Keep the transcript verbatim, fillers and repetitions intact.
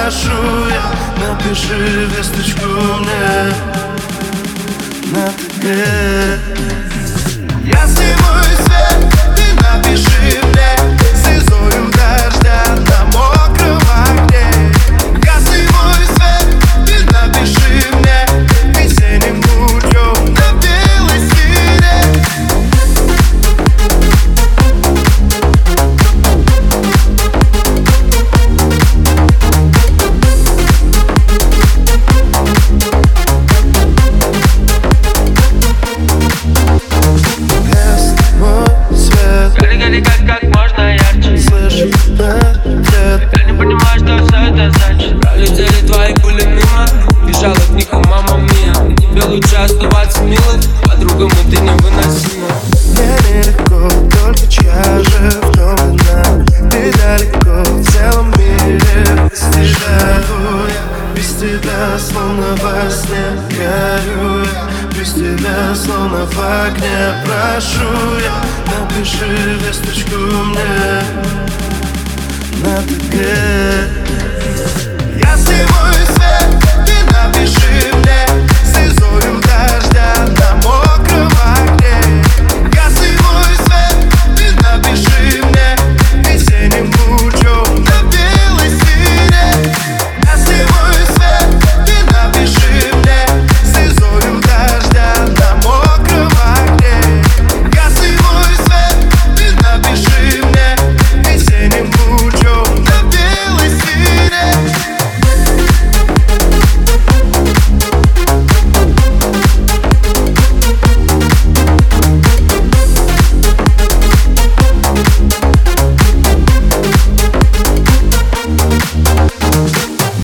прошу я, напиши весточку мне на ТГ. Ясный мой свет, ты напиши мне слезою дождя на мокром окне. Ясный мой свет, ты напиши мне весенним лучом на белой стене. Как, как можно ярче. Слышу, да, нет. Я не понимаю, что все это значит. Пролетели твои пули мимо, бежал от них, у мама мия. Тебе лучше оставаться милой, по-другому ты невыносима. Мне нелегко, только чья же в том вина. Ты далеко, в целом мире без тебя. Я без тебя словно во сне горю я. Без тебя словно в огне прошу я, напиши весточку мне на ТГ.